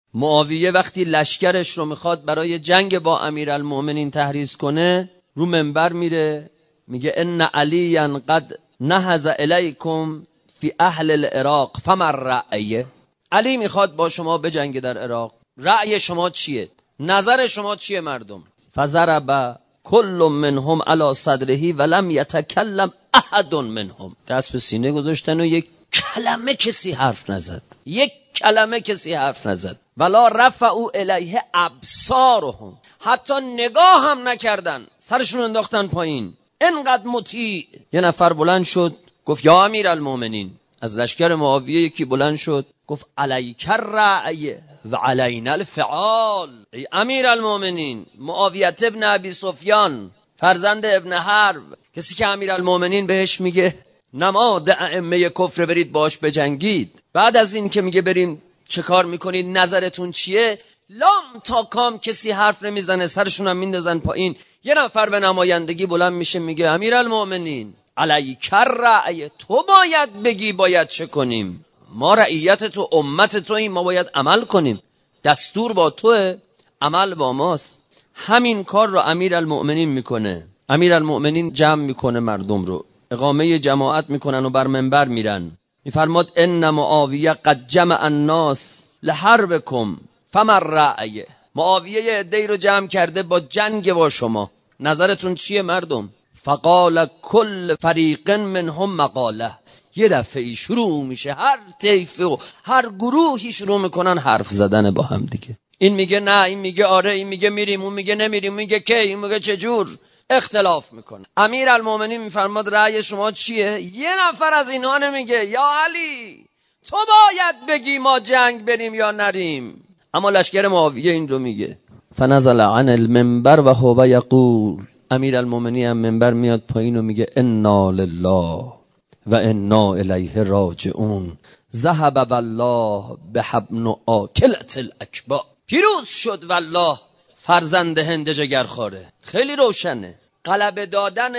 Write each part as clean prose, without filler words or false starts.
معاویه وقتی لشکرش رو میخواد برای جنگ با امیرالمؤمنین تحریض کنه، رو منبر میره میگه ان علیّا قد نهض الیکم فی اهل العراق فما الرأی. علی میخواد با شما بجنگه در عراق، رأی شما چیه؟ نظر شما چیه مردم؟ فضرب کل منهم علی صدره ولم یتکلم احد منهم. دست به سینه گذاشتن و یک کلمه کسی حرف نزد، یک کلمه کسی حرف نزد. ولا رفعوا الیه ابصارهم، حتی نگاه هم نکردن، سرشون انداختن پایین. انقدر مطیع. یه نفر بلند شد گفت یا امیرالمؤمنین، از لشکر معاویه یکی بلند شد گفت علیک الرأی و علینا الفعال. ای امیرالمؤمنین، معاویه ابن ابی سفیان فرزند ابن حرب، کسی که امیرالمؤمنین بهش میگه نماد ائمه کفر برید باش بجنگید، بعد از این که میگه بریم چه کار میکنید، نظرتون چیه؟ لام تا کام کسی حرف نمیزنه، سرشون هم میندازن پایین. یه نفر به نمایندگی بلند میشه میگه امیرالمؤمنین علیک الرأی، تو باید بگی باید چه کنیم، ما رعیت تو امت توییم، ما باید عمل کنیم، دستور با توه، عمل با ماست. همین کار رو امیرالمؤمنین میکنه. امیرالمؤمنین جمع میکنه مردم رو، اقامه جماعت میکنن و بر منبر میرن، میفرماد ان معاویه قد جمع الناس لحربکم فما الرأی. معاویه یه عده‌ای رو جمع کرده با جنگ با شما، نظرتون چیه مردم؟ فقال کل فریق منهم مقاله. یه دفعه شروع میشه هر طیفه و هر گروهی شروع میکنن حرف زدن با هم دیگه. این میگه نه، این میگه آره، این میگه میریم، اون میگه نمیریم، میگه کی، این میگه چجور، اختلاف میکنه. امیرالمؤمنین میفرماد رأی شما چیه؟ یه نفر از اینها نمیگه یا علی تو باید بگی ما جنگ بریم یا نریم. اما لشکر معاویه این رو میگه. فنزل عن المنبر و هو یقول، امیرالمؤمنین هم منبر میاد پایین و میگه انا لله و انا الیه راجعون، ذهب والله بحبن آکلة الاکبا. پیروز شد والله فرزند هند جگرخواره. خیلی روشنه. غلبه دادن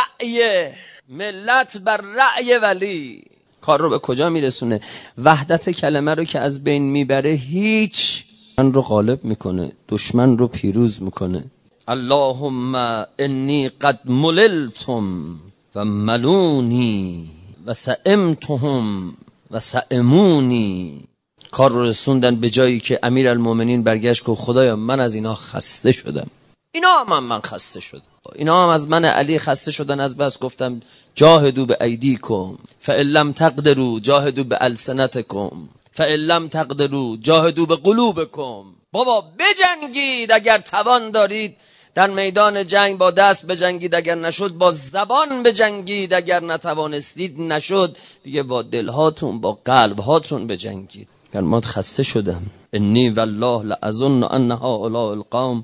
رأی ملت بر رأی ولی کار رو به کجا میرسونه؟ وحدت کلمه رو که از بین میبره، هیچ من رو غالب میکنه، دشمن رو پیروز میکنه. اللهم انی قد مللتم و ملونی و سئمتهم و سئمونی. کار رو رسوندن به جایی که امیرالمؤمنین برگشت که خدایا من از اینا خسته شدم، اینا هم من خسته شدم، اینا هم از من علی خسته شدن، از بس گفتم جاهدوا بایدیکم فان لم تقدروا جاهدوا بالسنتکم فان لم تقدروا جاهدوا بقلوبکم. بابا بجنگید اگر توان دارید، در میدان جنگ با دست بجنگید، اگر نشد با زبان بجنگید، اگر نتوانستید نشد دیگه با دلهاتون با قلبهاتون بجنگید. من خسته شدم. انی والله لاظن ان هؤلاء القوم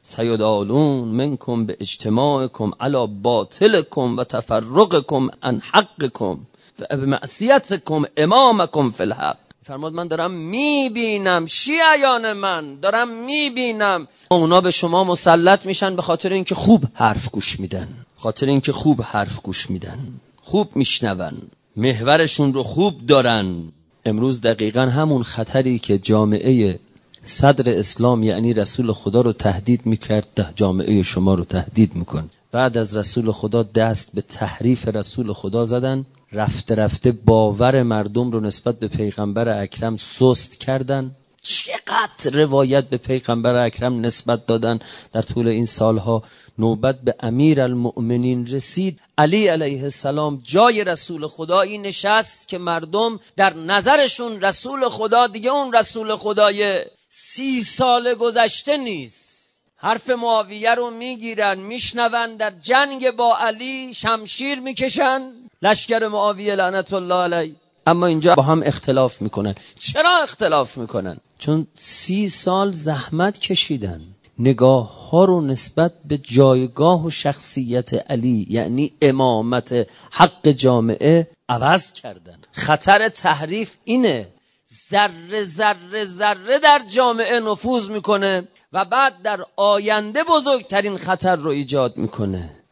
سیدالون منکم به اجتماعکم علی باطلکم و تفرقکم عن حقکم و بمعصیتکم امامکم فی الحق. فرمود من دارم میبینم، شیعیان من دارم میبینم اونا به شما مسلط میشن به خاطر اینکه خوب حرف گوش میدن، خاطر اینکه خوب حرف گوش میدن، خوب میشنون، محورشون رو خوب دارن. امروز دقیقاً همون خطری که جامعه صدر اسلام یعنی رسول خدا رو تهدید میکرد، جامعه شما رو تهدید میکن. بعد از رسول خدا دست به تحریف رسول خدا زدن، رفته رفته باور مردم رو نسبت به پیغمبر اکرم سست کردن. چقدر روایت به پیغمبر اکرم نسبت دادن در طول این سالها. نوبت به امیرالمؤمنین رسید. علی علیه السلام جای رسول خدایی نشست که مردم در نظرشون رسول خدا دیگه اون رسول خدای 30 سال گذشته نیست. حرف معاویه رو میگیرن، میشنون، در جنگ با علی شمشیر میکشن، لشکر معاویه لعنت الله علیه. اما اینجا با هم اختلاف میکنن. چرا اختلاف میکنن؟ چون 30 سال زحمت کشیدن، نگاه ها رو نسبت به جایگاه و شخصیت علی یعنی امامت حق جامعه عوض کردن. خطر تحریف اینه، ذره ذره ذره در جامعه نفوذ میکنه و بعد در آینده بزرگترین خطر رو ایجاد میکنه.